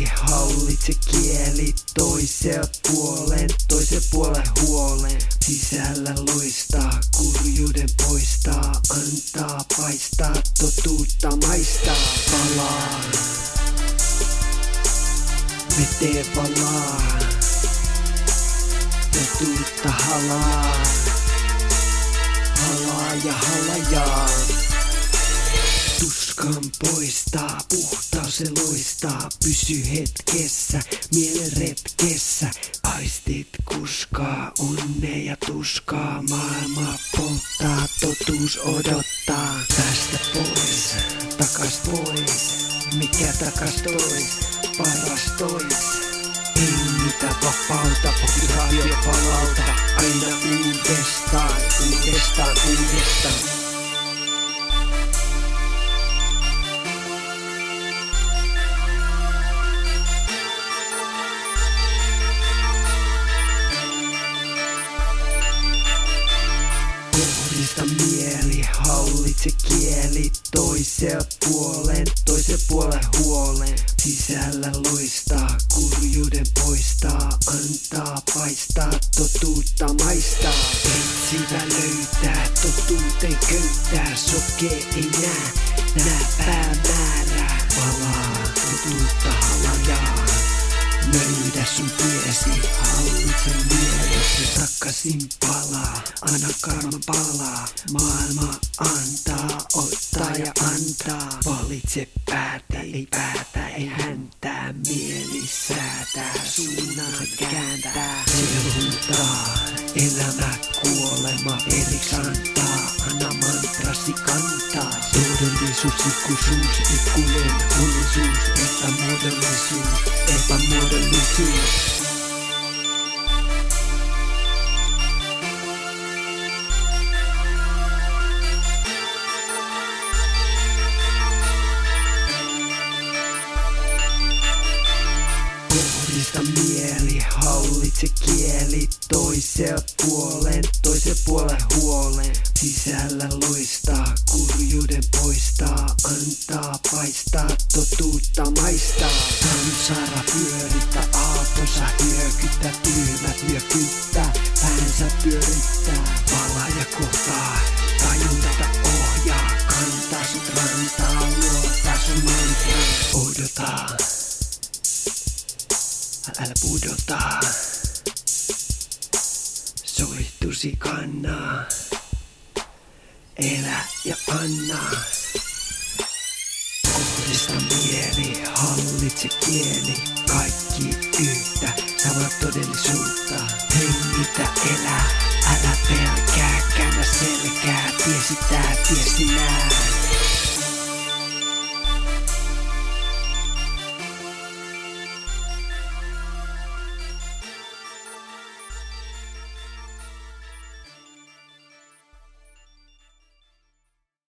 hallitse kieli toisen puolen huolen. Sisällä loistaa, kurjuuden poistaa, antaa paistaa, totuutta maistaa. Palaa, veteen valaa, totuutta halaa, halaa ja halajaa. Tuskan poistaa, puhtaus se loistaa, pysy hetkessä, mielen retkessä. Aistit kuskaa, onnea ja tuskaa, maailma polttaa, totuus odottaa. Tästä pois, takas pois, mikä takas tois, paras tois. Hengitä vapauta, radio palauta, aina uudestaan, uudestaan, uudestaan. Kohdista mieli, hallitse kieli toisen puolen huolen. Sisällä loistaa, kurjuuden poistaa, antaa paistaa, totuutta maistaa. Etsivä löytää, totuuteen köyttää, sokee ei nää päämäärää. Palaa, totuutta halajaa. Löydä sun tiesi, hallitse mielesi, takaisin palaa, anna karma palaa. Maailma antaa, ottaa ja antaa. Valitse päätä, ei häntää, mieli säätää, suunnan kääntää. Se huutaa, elämä, kuolema, eriks antaa, anna mantrasi kantaa. Todellisuus, ikuinen onnellisuus, epämuodollisuus. Kohdista mieli, hallitse kieli toisen puolen huolen. Sisällä loistaa, kurjuuden poistaa, antaa paistaa, totuutta maistaa. Sansara pyörittää, aatonsa hyökyttää, tyhmät nyökyttää, päänsä pyörittää. Palaa kohtaa, tajunta ohjaa, kantaa sut rantaa, luota sun mantran. Odotaa, älä pudota, soihtusi kannaa, elä ja anna. Kohdista mieli, hallitse kieli, kaikki yhtä, samaa todellisuutta. Hengitä, elä, älä pelkää, käännä selkää, tiesi tää, tiesi nää.